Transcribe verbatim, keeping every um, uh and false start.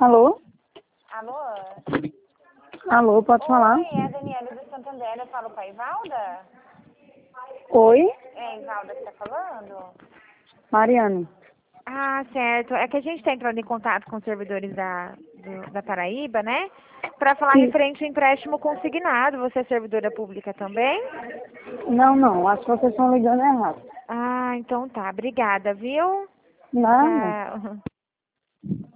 Alô? Alô? Alô, pode falar? Oi, é a Daniela do Santander, eu falo com a Ivalda? Oi? É a Ivalda que tá falando? Mariane. Ah, certo. É que a gente está entrando em contato com os servidores da, do- da Paraíba, né? Para falar Sim. referente ao empréstimo consignado. Você é servidora pública também? Não, não, acho que vocês estão ligando errado. Ah, então tá. Obrigada, viu? Nada. Tchau.